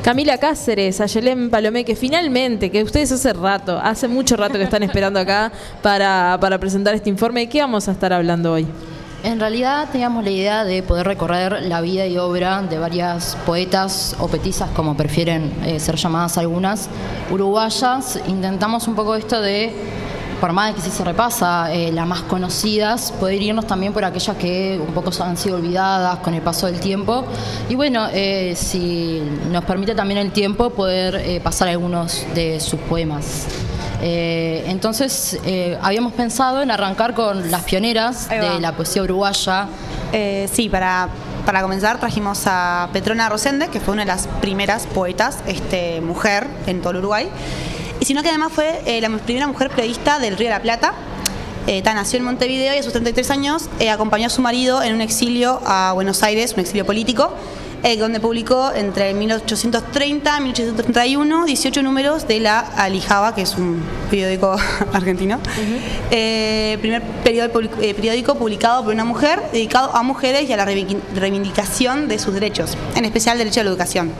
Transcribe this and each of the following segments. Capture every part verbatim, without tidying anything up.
Camila Cáceres, Ayelén Palomé, que finalmente, que ustedes hace rato, hace mucho rato que están esperando acá para, para presentar este informe. ¿De qué vamos a estar hablando hoy? En realidad teníamos la idea de poder recorrer la vida y obra de varias poetas o poetisas, como prefieren eh, ser llamadas algunas, uruguayas. Intentamos un poco esto de, por más de que si se repasa eh, las más conocidas, poder irnos también por aquellas que un poco han sido olvidadas con el paso del tiempo. Y bueno, eh, si nos permite también el tiempo, poder eh, pasar algunos de sus poemas. Eh, entonces eh, habíamos pensado en arrancar con las pioneras de la poesía uruguaya. Eh, sí, para, para comenzar trajimos a Petrona Rosende, que fue una de las primeras poetas este, mujer en todo el Uruguay, y sino que además fue eh, la primera mujer periodista del Río de la Plata. Eh, nació en Montevideo y a sus treinta y tres años eh, acompañó a su marido en un exilio a Buenos Aires, un exilio político, Eh, donde publicó entre mil ochocientos treinta y mil ochocientos treinta y uno dieciocho números de La Alijaba, que es un periódico argentino. Uh-huh. eh, primer periódico, eh, periódico publicado por una mujer, dedicado a mujeres y a la reivindicación de sus derechos, en especial el derecho a la educación.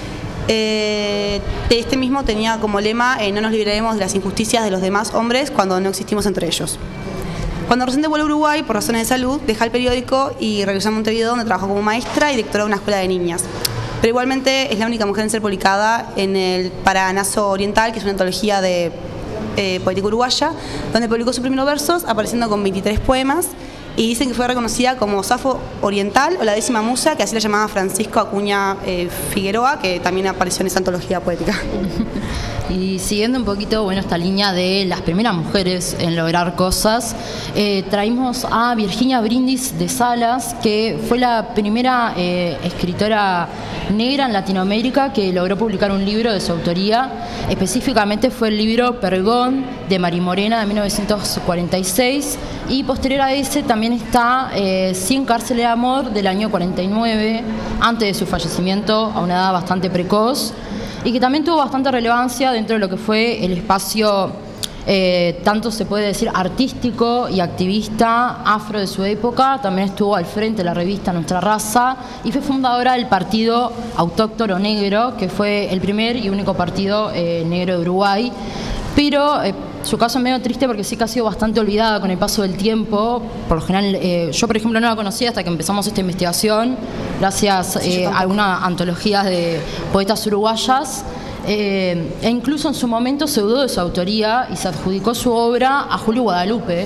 Eh, este mismo tenía como lema eh, no nos libraremos de las injusticias de los demás hombres cuando no existimos entre ellos. Cuando Rosende vuelve a Uruguay por razones de salud, deja el periódico y regresa a Montevideo, donde trabajó como maestra y directora de una escuela de niñas. Pero igualmente es la única mujer en ser publicada en el Paranaso Oriental, que es una antología de eh, poética uruguaya, donde publicó sus primeros versos, apareciendo con veintitrés poemas, y dicen que fue reconocida como Safo Oriental o la décima musa, que así la llamaba Francisco Acuña eh, Figueroa, que también apareció en esa antología poética. Y siguiendo un poquito, bueno, esta línea de las primeras mujeres en lograr cosas, eh, traímos a Virginia Brindis de Salas, que fue la primera eh, escritora negra en Latinoamérica que logró publicar un libro de su autoría. Específicamente fue el libro Pergón de Mari Morena de mil novecientos cuarenta y seis, y posterior a ese también está eh, Cien cárceles de amor del año cuarenta y nueve, antes de su fallecimiento a una edad bastante precoz, y que también tuvo bastante relevancia dentro de lo que fue el espacio, eh, tanto se puede decir artístico y activista afro de su época. También estuvo al frente de la revista Nuestra Raza y fue fundadora del Partido Autóctono Negro, que fue el primer y único partido eh, negro de Uruguay. Pero eh, su caso es medio triste porque sí que ha sido bastante olvidada con el paso del tiempo. Por lo general, eh, yo por ejemplo no la conocía hasta que empezamos esta investigación, gracias eh, a algunas antologías de poetas uruguayas. Eh, e incluso en su momento se dudó de su autoría y se adjudicó su obra a Julio Guadalupe.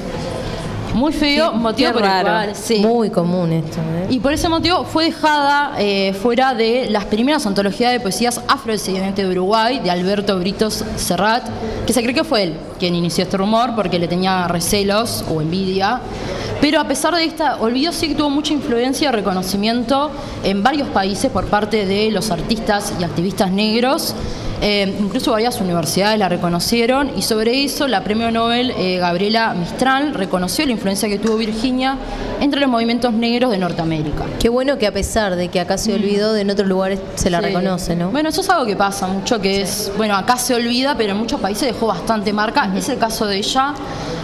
Muy feo, sí, motivo por el raro. cual, sí. Muy común esto, ¿eh? Y por ese motivo fue dejada eh, fuera de las primeras antologías de poesías afrodescendientes de Uruguay, de Alberto Britos Serrat, que se cree que fue él quien inició este rumor porque le tenía recelos o envidia. Pero a pesar de esta olvido, sí que tuvo mucha influencia y reconocimiento en varios países por parte de los artistas y activistas negros. Eh, incluso varias universidades la reconocieron, y sobre eso la premio Nobel eh, Gabriela Mistral reconoció la influencia que tuvo Virginia entre los movimientos negros de Norteamérica. Qué bueno que a pesar de que acá se olvidó, en otros lugares se la Sí. reconoce, ¿no? Bueno, eso es algo que pasa mucho, que sí. es, bueno, acá se olvida, pero en muchos países dejó bastante marca. Uh-huh. Es el caso de ella.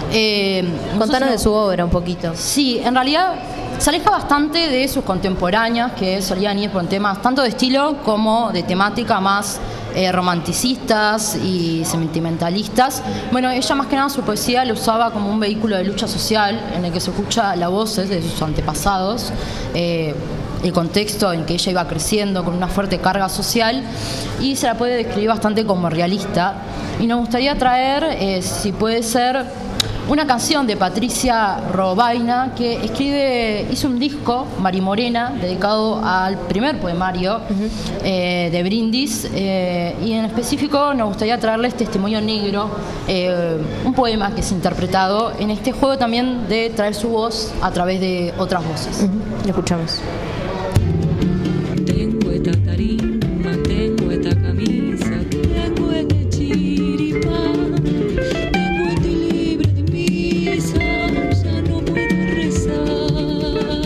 Eh, Contanos no, de su obra un poquito. Sí, en realidad se aleja bastante de sus contemporáneas, que solían ir por temas tanto de estilo como de temática más eh, romanticistas y sentimentalistas. Bueno, ella más que nada su poesía la usaba como un vehículo de lucha social en el que se escucha las voces de sus antepasados, eh, el contexto en que ella iba creciendo con una fuerte carga social, y se la puede describir bastante como realista. Y nos gustaría traer, eh, si puede ser, una canción de Patricia Robaina, que escribe, hizo un disco, Mari Morena, dedicado al primer poemario uh-huh. eh, de Brindis, eh, y en específico nos gustaría traerles Testimonio Negro, eh, un poema que es interpretado en este juego también de traer su voz a través de otras voces. Uh-huh. Lo escuchamos. Tengo esta tarima, tengo esta camisa, tengo este chiripán, tengo este libro de misa, ya no puedo rezar.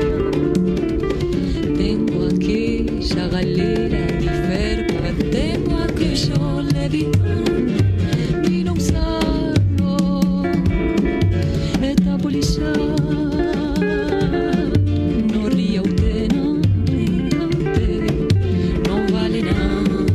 Tengo aquella galera de ferpa, tengo aquello levitón, y no usarlo, esta polilla. No ría usted, no ría usted, no vale nada.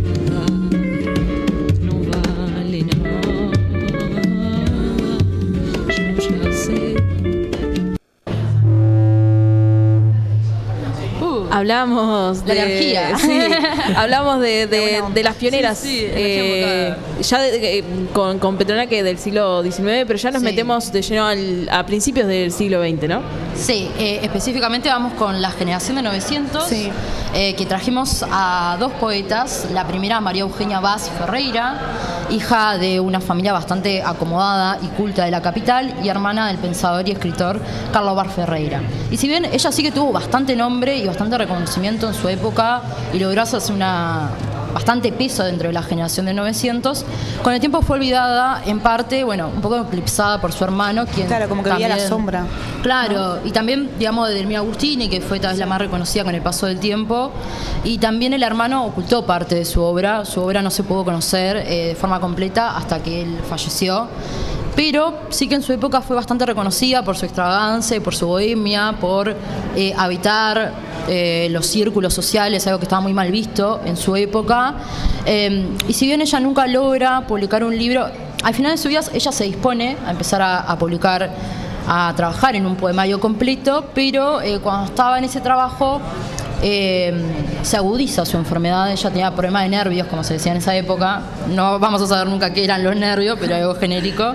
Hablamos La de energía. sí, hablamos de, de, De una de las pioneras, Sí, sí, eh, energía ya de- de- con, con Petrona, que del siglo diecinueve, pero ya nos Sí. metemos de lleno al- a principios del siglo veinte, ¿no? Sí, eh, específicamente vamos con la generación de novecientos, Sí. eh, que trajimos a dos poetas. La primera, María Eugenia Vaz Ferreira, hija de una familia bastante acomodada y culta de la capital, y hermana del pensador y escritor Carlos Bar Ferreira. Y si bien ella sí que tuvo bastante nombre y bastante reconocimiento en su época y logró hacerse una bastante peso dentro de la generación de novecientos, con el tiempo fue olvidada en parte, bueno, un poco eclipsada por su hermano, quien Claro, como que veía la también- sombra. Claro, y también, digamos, de Delmira Agustini, que fue tal vez la más reconocida con el paso del tiempo, y también el hermano ocultó parte de su obra. Su obra no se pudo conocer eh, de forma completa hasta que él falleció. Pero sí que en su época fue bastante reconocida por su extravagancia, por su bohemia, por eh, habitar eh, los círculos sociales, algo que estaba muy mal visto en su época. Eh, y si bien ella nunca logra publicar un libro, al final de su vida ella se dispone a empezar a, a publicar, a trabajar en un poemario completo, pero eh, cuando estaba en ese trabajo eh, se agudiza su enfermedad. Ella tenía problemas de nervios, como se decía en esa época. No vamos a saber nunca qué eran los nervios, pero algo genérico.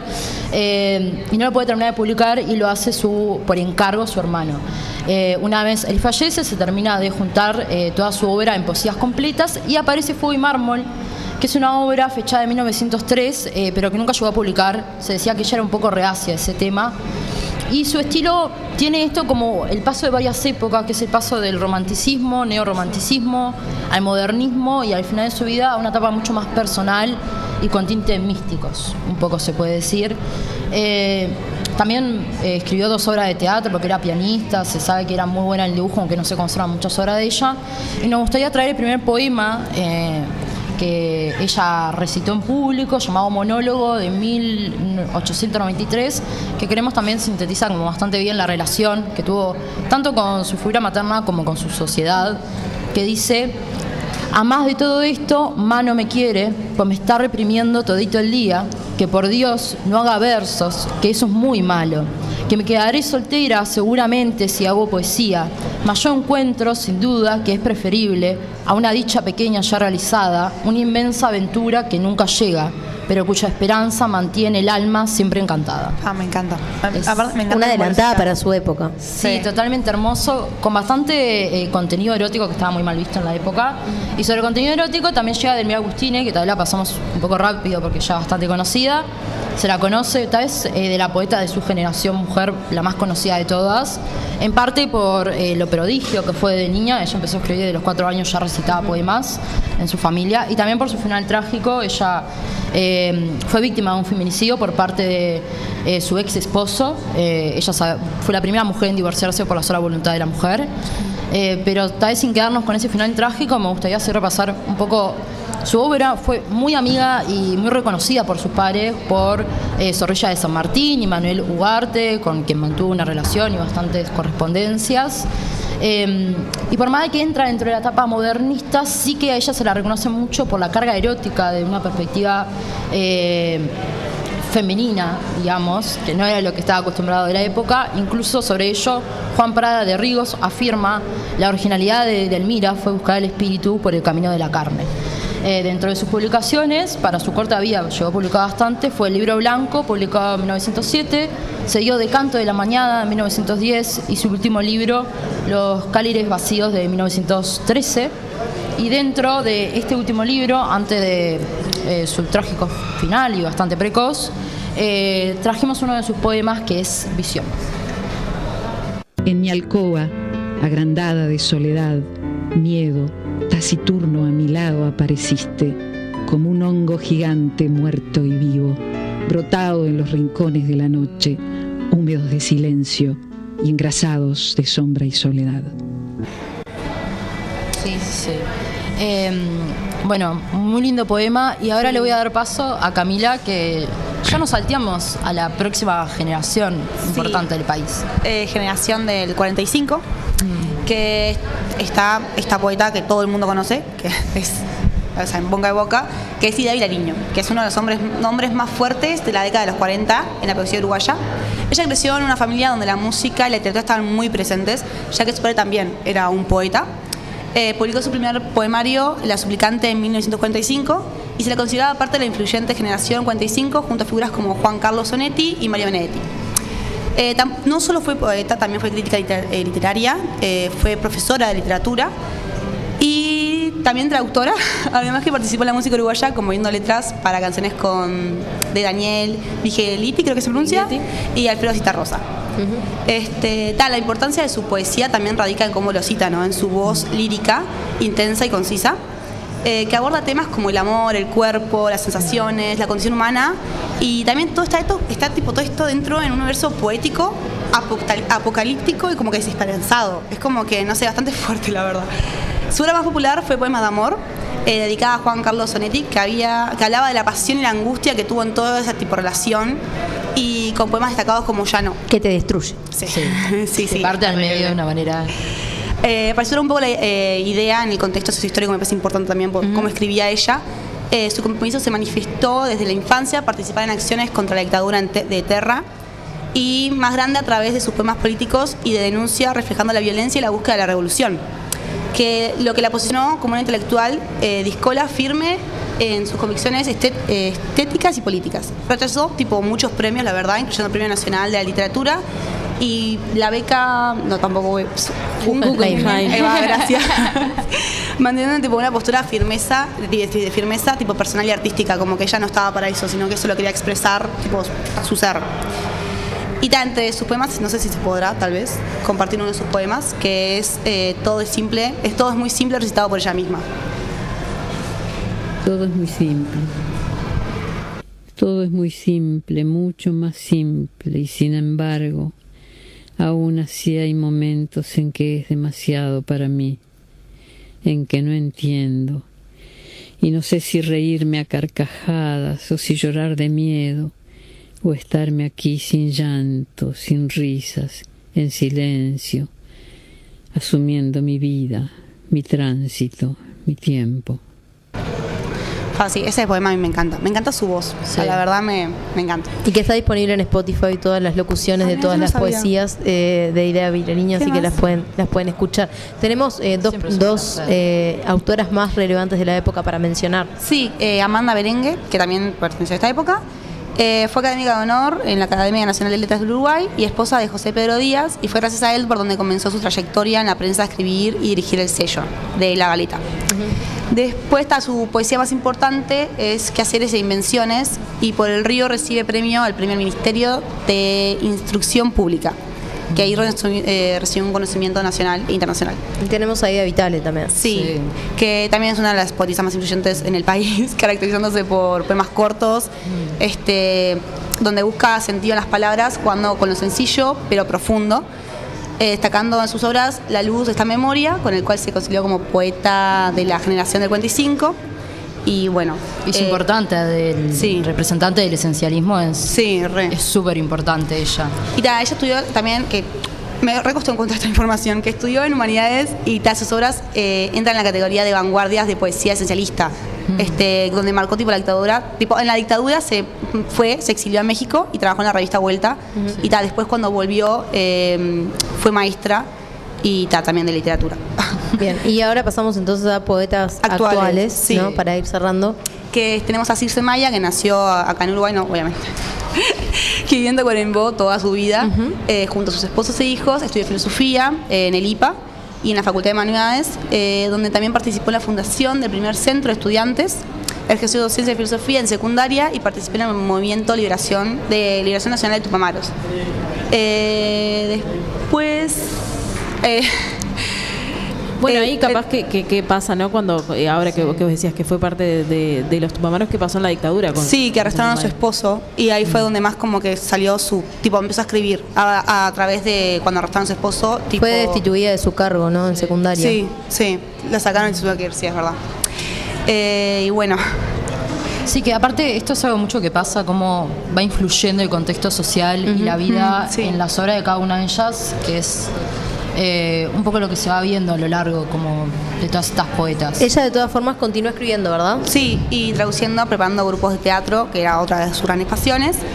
Eh, y no lo puede terminar de publicar y lo hace su, por encargo su hermano. Eh, una vez él fallece, se termina de juntar eh, toda su obra en poesías completas y aparece Fuego y Mármol, que es una obra fechada de mil novecientos tres, eh, pero que nunca llegó a publicar. Se decía que ella era un poco reacia a ese tema. Y su estilo tiene esto como el paso de varias épocas, que es el paso del romanticismo, neorromanticismo, al modernismo y al final de su vida a una etapa mucho más personal y con tintes místicos, un poco se puede decir. Eh, también eh, escribió dos obras de teatro porque era pianista, se sabe que era muy buena en el dibujo, aunque no se conservan muchas obras de ella. Y nos gustaría traer el primer poema eh, que ella recitó en público, llamado Monólogo, de mil ochocientos noventa y tres, que queremos también sintetizar como bastante bien la relación que tuvo tanto con su figura materna como con su sociedad, que dice: a más de todo esto, Ma no me quiere, pues me está reprimiendo todito el día, que por Dios no haga versos, que eso es muy malo, que me quedaré soltera seguramente si hago poesía, mas yo encuentro sin duda que es preferible a una dicha pequeña ya realizada, una inmensa aventura que nunca llega, pero cuya esperanza mantiene el alma siempre encantada. Ah, me encanta. Es Aparte, me encanta Una cómo lo adelantada cita. para su época. Sí, Sí. totalmente hermoso, con bastante eh, contenido erótico que estaba muy mal visto en la época. Y sobre el contenido erótico también llega Delmira Agustini, que tal vez la pasamos un poco rápido porque ya bastante conocida. Se la conoce, tal vez eh, de la poeta de su generación, mujer la más conocida de todas, en parte por eh, lo prodigio que fue de niña. Ella empezó a escribir de los cuatro años, ya recitaba poemas en su familia, y también por su final trágico. Ella eh, fue víctima de un feminicidio por parte de eh, su ex esposo. Eh, ella sa- fue la primera mujer en divorciarse por la sola voluntad de la mujer. Eh, pero tal vez sin quedarnos con ese final trágico, me gustaría hacer repasar un poco su obra. Fue muy amiga y muy reconocida por sus pares, por eh, Zorrilla de San Martín y Manuel Ugarte, con quien mantuvo una relación y bastantes correspondencias. Eh, y por más de que entra dentro de la etapa modernista, sí que a ella se la reconoce mucho por la carga erótica de una perspectiva eh, femenina, digamos, que no era lo que estaba acostumbrado de la época. Incluso sobre ello, Juan Prada de Rigos afirma: la originalidad de Delmira fue buscar el espíritu por el camino de la carne. Eh, dentro de sus publicaciones, para su corta vida llegó a publicar bastante, fue el Libro Blanco, publicado en mil novecientos siete, seguido de Canto de la Mañana en mil novecientos diez y su último libro, Los Cálires Vacíos, de mil novecientos trece. Y dentro de este último libro, antes de eh, su trágico final y bastante precoz, eh, trajimos uno de sus poemas, que es Visión. En mi alcoba, agrandada de soledad, miedo, taciturno a mi lado apareciste, como un hongo gigante muerto y vivo, brotado en los rincones de la noche, húmedos de silencio y engrasados de sombra y soledad. Sí, sí. Eh, bueno, muy lindo poema. Y ahora le voy a dar paso a Camila, que ya nos salteamos a la próxima generación importante del país. Eh, generación del cuarenta y cinco, que está esta poeta que todo el mundo conoce, que es, o sea, en boca de boca, que es Ida Vilariño, que es uno de los hombres, nombres más fuertes de la década de los cuarenta en la poesía uruguaya. Ella creció en una familia donde la música y la literatura estaban muy presentes, ya que su padre también era un poeta. Eh, publicó su primer poemario, La suplicante, en mil novecientos cuarenta y cinco, y se le consideraba parte de la influyente generación cuarenta y cinco, junto a figuras como Juan Carlos Onetti y Mario Benedetti. Eh, tam- no solo fue poeta, también fue crítica liter- eh, literaria, eh, fue profesora de literatura y también traductora, además que participó en la música uruguaya componiendo letras para canciones con de Daniel Vigelitti, creo que se pronuncia, Vigelitti. Y Alfredo Citarrosa. Uh-huh. Este, tal, la importancia de su poesía también radica en cómo lo cita, ¿no? En su voz lírica, intensa y concisa, eh, que aborda temas como el amor, el cuerpo, las sensaciones, la condición humana, y también todo está, esto, está tipo, todo esto dentro en un universo poético, apocal- apocalíptico y como que desesperanzado. Es como que, no sé, bastante fuerte, la verdad. Su obra más popular fue Poemas de Amor, eh, dedicada a Juan Carlos Onetti, que, había, que hablaba de la pasión y la angustia que tuvo en toda esa tipo de relación, y con poemas destacados como Ya no. Que te destruye. Sí, Sí, sí. Se sí. parte al medio de una manera. Eh, para un poco la eh, idea en el contexto sociohistórico, me parece importante también por uh-huh. cómo escribía ella. Eh, su compromiso se manifestó desde la infancia, participar en acciones contra la dictadura de Terra, y más grande a través de sus poemas políticos y de denuncia reflejando la violencia y la búsqueda de la revolución, que lo que la posicionó como una intelectual eh, discola, firme en sus convicciones estet- eh, estéticas y políticas. Rechazó tipo muchos premios, la verdad, incluyendo el Premio Nacional de la Literatura y la beca, no tampoco voy, un Guggenheim. Ahí va, gracias. Manteniendo tipo una postura de firmeza, de, de firmeza tipo personal y artística, como que ella no estaba para eso, sino que solo quería expresar tipo su ser. Y ta, entre sus poemas, no sé si se podrá, tal vez, compartir uno de sus poemas, que es eh, Todo es simple, es todo es muy simple, recitado por ella misma. Todo es muy simple. Todo es muy simple, mucho más simple, y sin embargo, aún así hay momentos en que es demasiado para mí, en que no entiendo, y no sé si reírme a carcajadas o si llorar de miedo, o estarme aquí sin llanto, sin risas, en silencio, asumiendo mi vida, mi tránsito, mi tiempo. Ah, sí, ese poema a mí me encanta. Me encanta su voz. Sí. O sea, la verdad me, me encanta. Y que está disponible en Spotify todas las locuciones ah, de todas no las sabía. poesías eh, de Idea Vilariño, así más? que las pueden, las pueden escuchar. Tenemos eh, dos, dos eh, autoras más relevantes de la época para mencionar. Sí, eh, Amanda Berengue, que también perteneció a esta época. Eh, fue académica de honor en la Academia Nacional de Letras del Uruguay y esposa de José Pedro Díaz, y fue gracias a él por donde comenzó su trayectoria en la prensa a escribir y dirigir el sello de La Galeta. Uh-huh. Después está su poesía más importante, es Quehaceres e Invenciones, y por El Río recibe premio al Premio al Ministerio de Instrucción Pública, que ahí eh, recibió un conocimiento nacional e internacional. Y tenemos a Aida Vitale también. Sí, sí, que también es una de las poetisas más influyentes en el país, caracterizándose por poemas cortos, mm. este, donde busca sentido en las palabras, jugando con lo sencillo pero profundo, eh, destacando en sus obras La luz de esta memoria, con el cual se consideró como poeta de la generación del cuarenta y cinco. Y bueno, es eh, importante del sí. representante del esencialismo, es sí, es súper importante ella. Y ta, ella estudió también, que me recostó encontrar esta información, que estudió en humanidades y ta, sus obras eh, entran en la categoría de vanguardias de poesía esencialista, mm. este, donde marcó tipo la dictadura, tipo en la dictadura se fue, se exilió a México y trabajó en la revista Vuelta, mm. y ta, después cuando volvió eh, fue maestra y ta, también de literatura. Bien, y ahora pasamos entonces a poetas actuales, actuales sí. ¿no? Para ir cerrando. Que tenemos a Circe Maya, que nació acá en Uruguay, no, obviamente, que viviendo en Coquimbo toda su vida, uh-huh. eh, junto a sus esposos e hijos, estudió filosofía eh, en el I P A y en la Facultad de Humanidades, eh, donde también participó en la fundación del primer centro de estudiantes, ejerció docencia de filosofía en secundaria y participó en el movimiento Liberación de Liberación Nacional de Tupamaros. Eh, después... Eh, Bueno, ahí capaz que, que, que pasa, ¿no? Cuando eh, ahora que, que vos decías que fue parte de, de, de los tupamaros, ¿qué pasó en la dictadura? Con, sí, que arrestaron a su esposo y ahí fue donde más como que salió su... Tipo, empezó a escribir a, a través de cuando arrestaron a su esposo. Tipo, fue destituida de su cargo, ¿no? En secundaria. Sí, sí, la sacaron y se tuvo que ir, sí, es verdad. Eh, y bueno... Sí, que aparte esto es algo mucho que pasa, cómo va influyendo el contexto social uh-huh. y la vida uh-huh. sí. en las obras de cada una de ellas, que es... Eh, un poco lo que se va viendo a lo largo como de todas estas poetas. Ella de todas formas continúa escribiendo, ¿verdad? Sí, y traduciendo, preparando grupos de teatro, que era otra de sus grandes pasiones. Mm.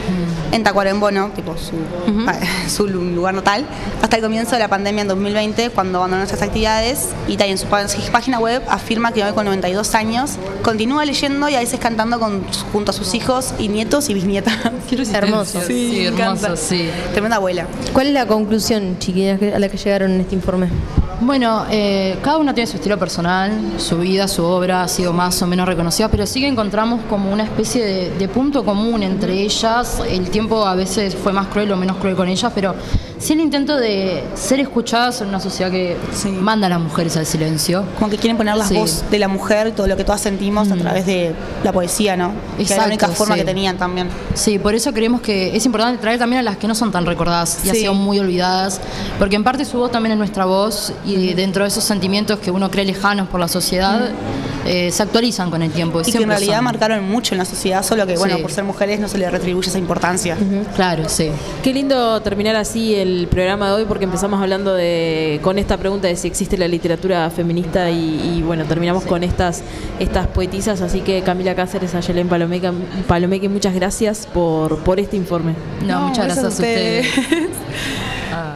en Tacuarembó, ¿no? Tipo su, Ujú. su lugar natal, hasta el comienzo de la pandemia en dos mil veinte, cuando abandonó nuestras actividades, y también en su pá- página web afirma que hoy con noventa y dos años continúa leyendo y a veces cantando con, junto a sus hijos y nietos y bisnietas. Hermoso. Sí, me hermoso, encanta. sí. Tremenda abuela. ¿Cuál es la conclusión, chiquillas, que- a la que llegaron en este informe? Bueno, eh, cada una tiene su estilo personal, su vida, su obra ha sido más o menos reconocida, pero sí que encontramos como una especie de, de punto común entre ellas. El tiempo a veces fue más cruel o menos cruel con ellas, pero sí el intento de ser escuchadas en una sociedad que Sí. manda a las mujeres al silencio. Como que quieren poner la Sí. voz de la mujer, todo lo que todas sentimos a través de la poesía, ¿no? Que era la Exacto, única forma sí. que tenían también. Sí, por eso creemos que es importante traer también a las que no son tan recordadas y han Sí. sido muy olvidadas, porque en parte su voz también es nuestra voz y dentro de esos sentimientos que uno cree lejanos por la sociedad, eh, se actualizan con el tiempo. Y que en siempre realidad son. marcaron mucho en la sociedad, solo que, bueno, Sí. por ser mujeres no se les retribuye esa importancia. Claro, sí. Qué lindo terminar así el programa de hoy, porque empezamos hablando de con esta pregunta de si existe la literatura feminista y, y, bueno, terminamos con estas estas poetisas, así que Camila Cáceres, Ayelén Palomeque, Palomeque, muchas gracias por, por este informe. No, No, muchas gracias gracias a a ustedes. ustedes. Ah.